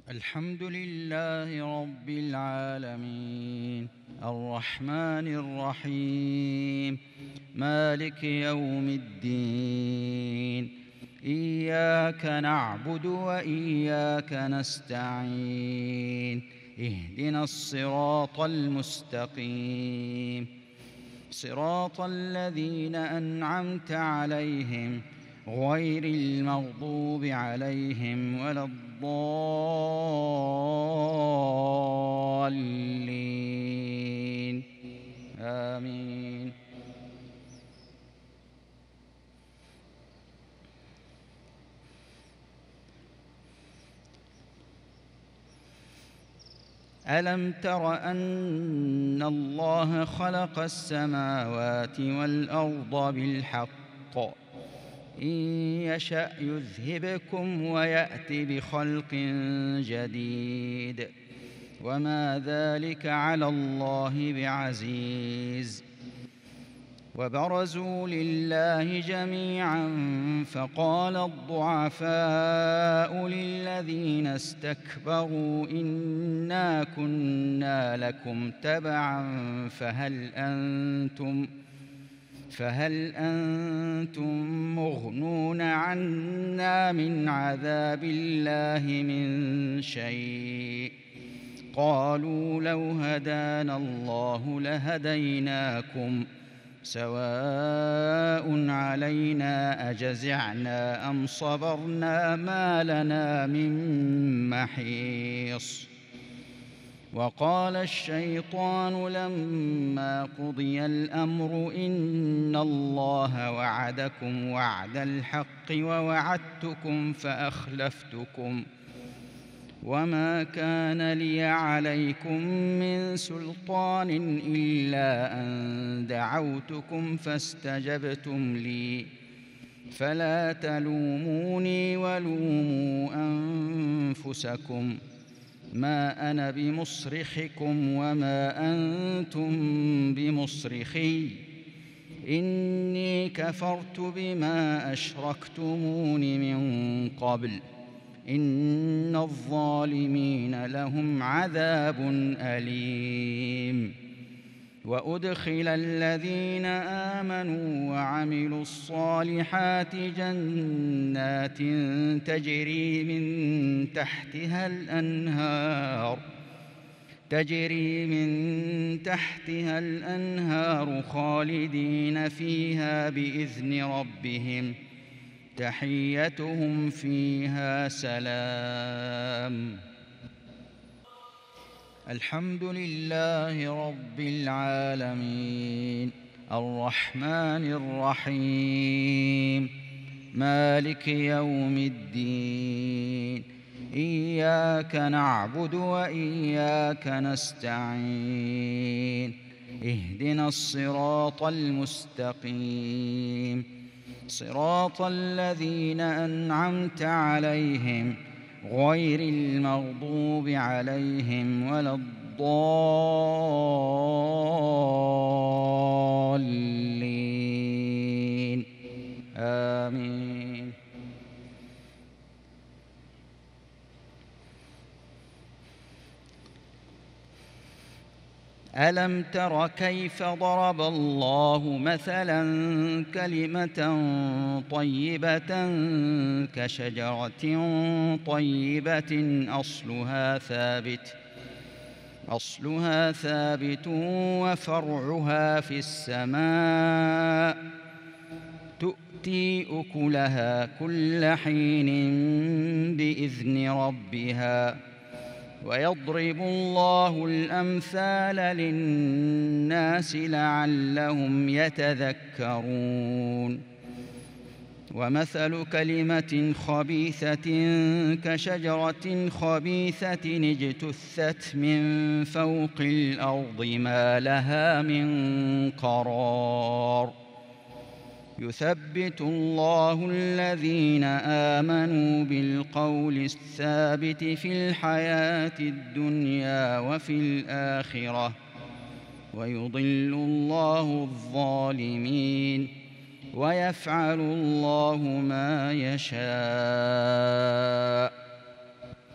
الحمد لله رب العالمين الرحمن الرحيم مالك يوم الدين إياك نعبد وإياك نستعين اهدنا الصراط المستقيم صراط الذين أنعمت عليهم غير المغضوب عليهم ولا الضالين آمين. ألم تر أن الله خلق السماوات والأرض بالحق إن يشأ يذهبكم ويأت بخلق جديد وما ذلك على الله بعزيز. وبرزوا لله جميعا فقال الضعفاء للذين استكبروا إنا كنا لكم تبعا فهل أنتم مغنون عنا من عذاب الله من شيء؟ قالوا لو هدانا الله لهديناكم سواء علينا أجزعنا أم صبرنا ما لنا من محيص. وقال الشيطان لما قضي الأمر إن الله وعدكم وعد الحق ووعدتكم فأخلفتكم وما كان لي عليكم من سلطان إلا أن دعوتكم فاستجبتم لي فلا تلوموني ولوموا أنفسكم ما أنا بمصرخكم وما أنتم بمصرخي إني كفرت بما أشركتمون من قبل إن الظالمين لهم عذاب أليم. وأدخل الذين آمنوا وعملوا الصالحات جنات تجري من تحتها الأنهار خالدين فيها بإذن ربهم تحيتهم فيها سلام. الحمد لله رب العالمين الرحمن الرحيم مالك يوم الدين إياك نعبد وإياك نستعين اهدنا الصراط المستقيم صراط الذين أنعمت عليهم غير المغضوب عليهم ولا الضالين آمين. ألم تر كيف ضرب الله مثلا كلمة طيبة كشجرة طيبة أصلها ثابت وفرعها في السماء تؤتي أكلها كل حين بإذن ربها ويضرب الله الأمثال للناس لعلهم يتذكرون. ومثل كلمة خبيثة كشجرة خبيثة اجتثت من فوق الأرض ما لها من قرار يثبت الله الذين آمنوا بالقول الثابت في الحياة الدنيا وفي الآخرة ويضل الله الظالمين ويفعل الله ما يشاء.